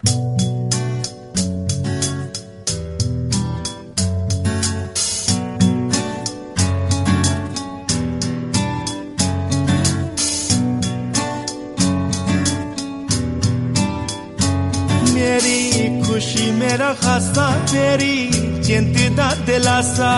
मेरी खुशी मेरा खासा, मेरी जिंदगी दा दिलासा।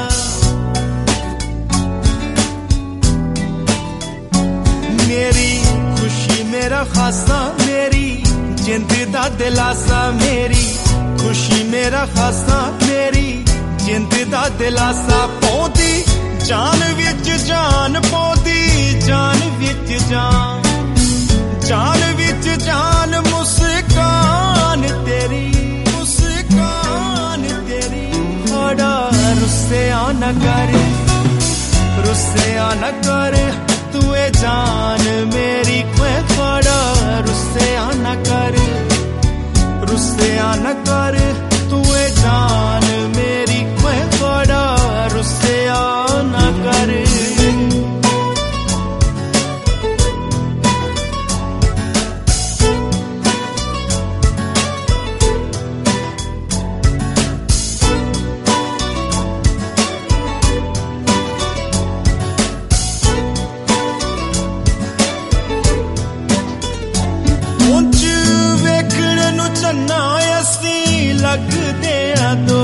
मेरी खुशी मेरा खासा, मेरी जिंदगी दा दिलासा। मेरी खुशी मेरा खासा, मेरी जिंदगी दा दिलासा। पौंदी जान विच जान, पौंदी जान विच जान, जान विच जान। मुस्कान तेरी, मुस्कान तेरी। थोड़ा रुस्से आना कर, रुस्से आना कर, तू ए जान मेरी। थोड़ा रुस्से आना कर, रुस्से आना कर, तू ए जान मेरी। थोड़ा रुस्से आना कर। लगदे आ दो,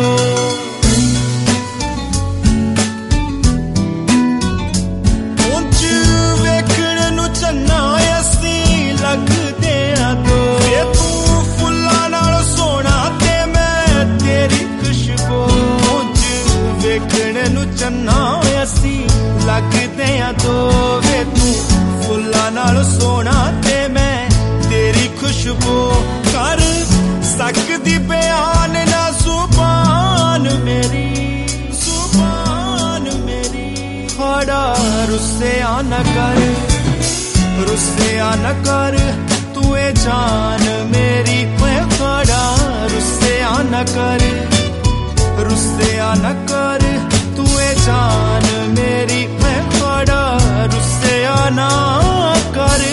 उंच वेखण नू चन्ना असी लगदे आ दो। वे तू फुल्लां नाल सोहना ते मैं तेरी खुशबू। उंच वेखण नू चन्ना असी लगदे आ दो। वे तू फुल्लां नाल सोहना ते मैं तेरी खुशबू। कर सकदी बयान ना जुबान मेरी, जुबान मेरी। थोड़ा रुस्से आना कर, रुस्से आना कर, तू ए जान मेरी। थोड़ा रुस्से आना कर, रुस्से आना कर, तू ए जान मेरी। थोड़ा रुस्से आना कर।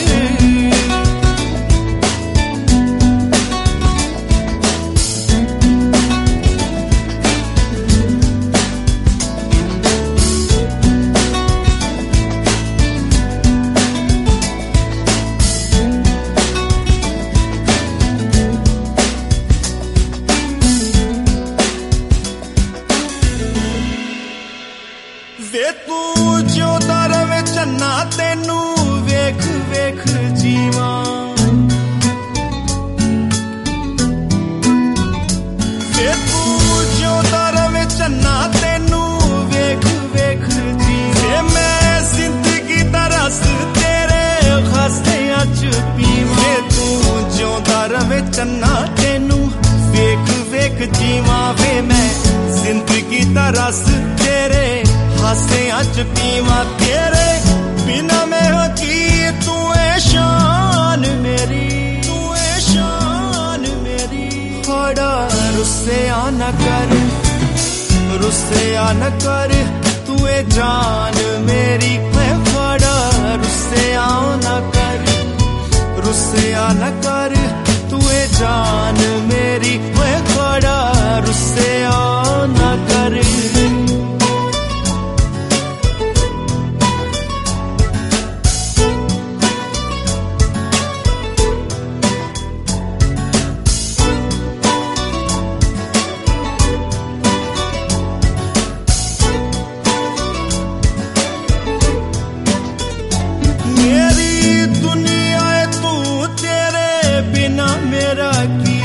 वे तू ज्योता रवे चन्ना, तेनू वेख वेख जीवा। वे तू ज्योता रवे चन्ना, तेनू वेख वेख जीवा। मैं जिंदगी दा रस तेरे खासियां च पीवां। तू ज्योता रवे चन्ना, तेनू वेख वेख जीवा। वे मैं जिंदगी दा रस तेरे हासियां च पीवां। तेरे बिना मैं की तू ए शान मेरी, तू ए शान मेरी। थोड़ा रुस्से आना कर, रुस्से आना कर, तू ए जान मेरी। थोड़ा रुस्से आना कर, रुस्से आना कर, तू ए जान मेरी। थोड़ा रुस्से आना कर। मेरा की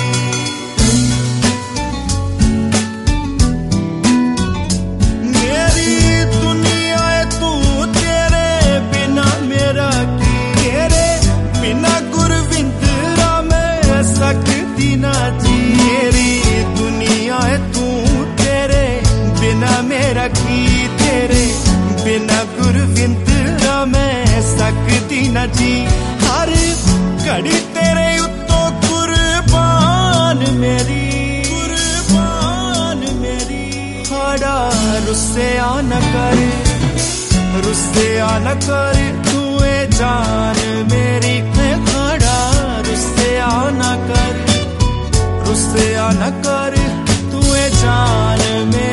मेरी दुनिया है तू, तेरे बिना मेरा की। तेरे बिना गुरविंदरा मैं सकती ना जी। मेरी दुनिया है तू, तेरे बिना मेरा की। तेरे बिना गुरविंदरा मैं सकती ना जी। हर घड़ी तेरे उत्तों कुर्बान मेरी, कुर्बान मेरी। थोड़ा रुस्से आना कर, रुस्से आना कर, तू ए जान मेरी। थोड़ा रुस्से आना कर, ना कर तू ए जान मेरी